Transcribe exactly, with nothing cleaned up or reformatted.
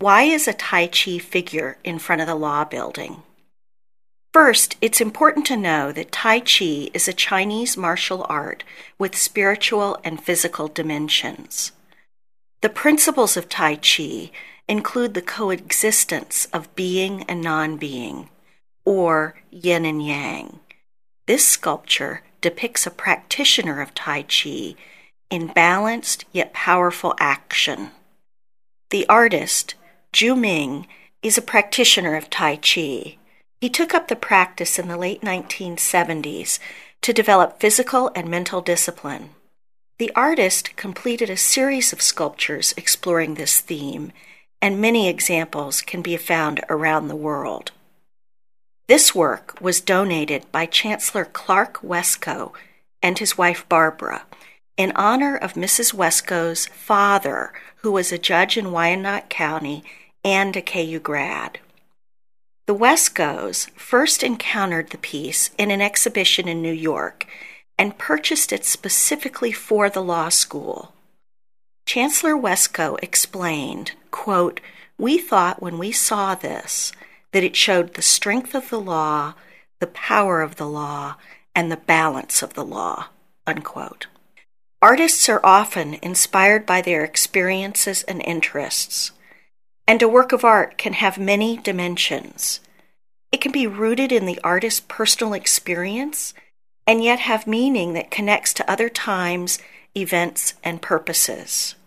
Why is a Tai Chi figure in front of the law building? First, it's important to know that Tai Chi is a Chinese martial art with spiritual and physical dimensions. The principles of Tai Chi include the coexistence of being and non-being, or yin and yang. This sculpture depicts a practitioner of Tai Chi in balanced yet powerful action. The artist, Zhu Ming, is a practitioner of Tai Chi. He took up the practice in the late nineteen seventies to develop physical and mental discipline. The artist completed a series of sculptures exploring this theme, and many examples can be found around the world. This work was donated by Chancellor Clark Wescoe and his wife Barbara in honor of Missus Wescoe's father, who was a judge in Wyandotte County and a K U grad. The Wescoes first encountered the piece in an exhibition in New York and purchased it specifically for the law school. Chancellor Wescoe explained, quote, "We thought when we saw this that it showed the strength of the law, the power of the law, and the balance of the law," unquote. Artists are often inspired by their experiences and interests, and a work of art can have many dimensions. It can be rooted in the artist's personal experience and yet have meaning that connects to other times, events, and purposes.